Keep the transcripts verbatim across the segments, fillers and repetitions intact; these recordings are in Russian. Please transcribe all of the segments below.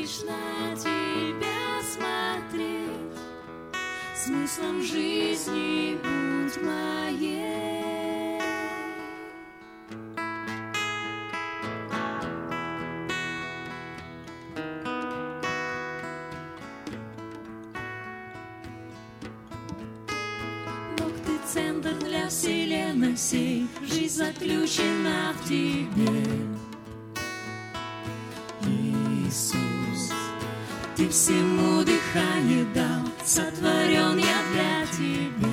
лишь на тебя смотреть, смыслом жизни будь моей. Бог, ты центр для вселенной всей, жизнь заключена в тебе. Иисус, ты всему дыхание дал, сотворен я для тебя.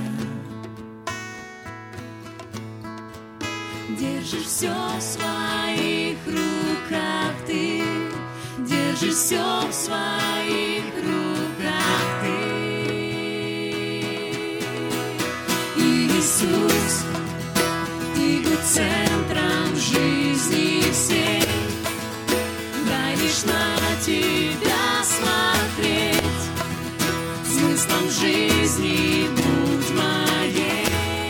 Держишь все в своих руках ты, держишь все в своих руках ты. Иисус, ты будь центром жизни всей, дай лишь на тебя смотреть, смыслом жизни будь моей.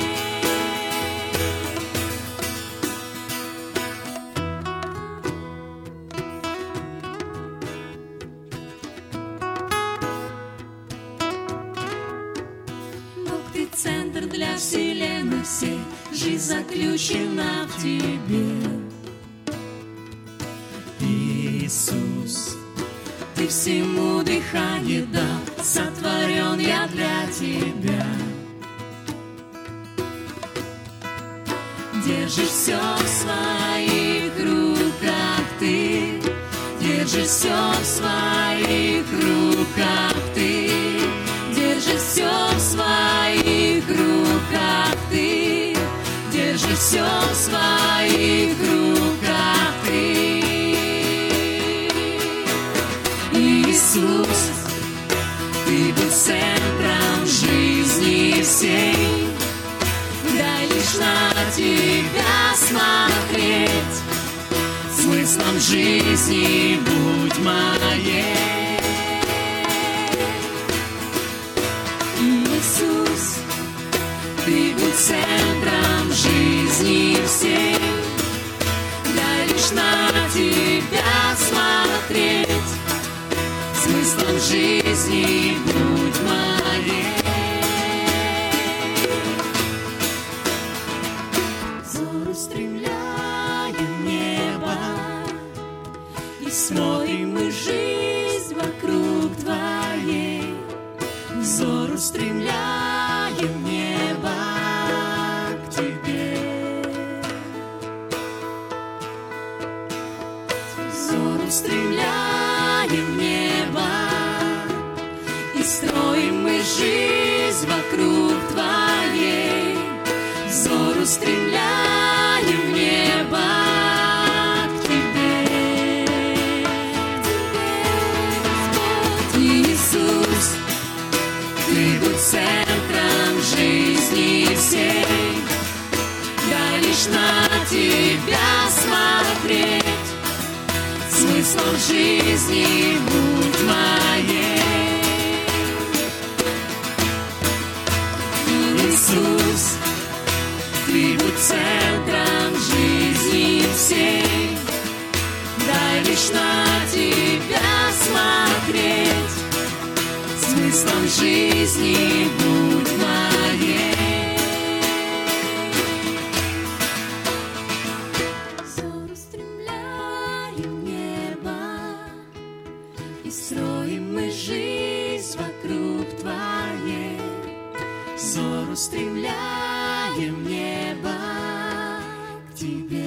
Бог, ты центр для вселенной всей, жизнь заключена в тебе. Иисус, ты всему дыхание дал, сотворен я для тебя. Держишь все в своих руках ты, держишь все в своих руках ты, держишь все в своих руках ты, держишь все в своих руках ты. Иисус, ты будь центром жизни всей, дай лишь на тебя смотреть, смыслом жизни будь моей. Иисус, ты будь центром жизни всей, дай лишь на тебя смотреть, смыслом жизни будь моей. Взор устремляем в небо, и смотрим мы жизнь вокруг твоей. Взор устремляем в небо к тебе. Взор устремляем в небо, и строим мы жизнь вокруг твоей. Взор устремляем в небо к тебе. Иисус, ты будь центром жизни всей, дай лишь на тебя смотреть, смыслом жизни будь моей. Иисус, ты будь центром жизни всей, дай лишь на тебя смотреть, смыслом жизни будь моей. Взор устремляем в небо, и строим мы жизнь вокруг твоей. Взор устремляем в небо к тебе.